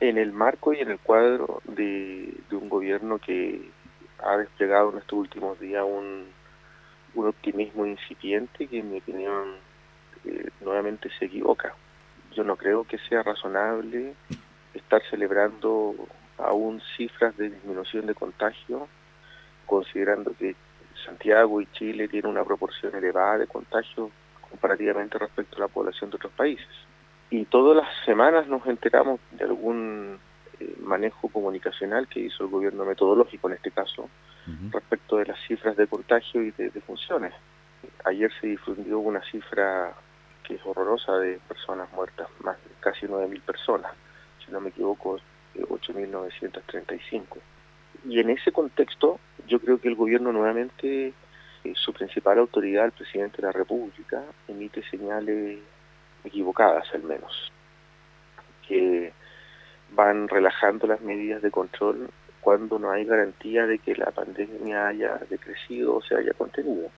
En el marco y en el cuadro de un gobierno que ha desplegado en estos últimos días un optimismo incipiente que en mi opinión nuevamente se equivoca. Yo no creo que sea razonable estar celebrando aún cifras de disminución de contagio, considerando que Santiago y Chile tienen una proporción elevada de contagios comparativamente respecto a la población de otros países. Y todas las semanas nos enteramos de algún manejo comunicacional que hizo el gobierno metodológico en este caso, respecto de las cifras de contagio y de defunciones. Ayer se difundió una cifra que es horrorosa de personas muertas, más de casi 9.000 personas, si no me equivoco, 8.935. Y en ese contexto, yo creo que el gobierno nuevamente, su principal autoridad, el presidente de la República, emite señales equivocadas al menos, que van relajando las medidas de control cuando no hay garantía de que la pandemia haya decrecido o se haya contenido.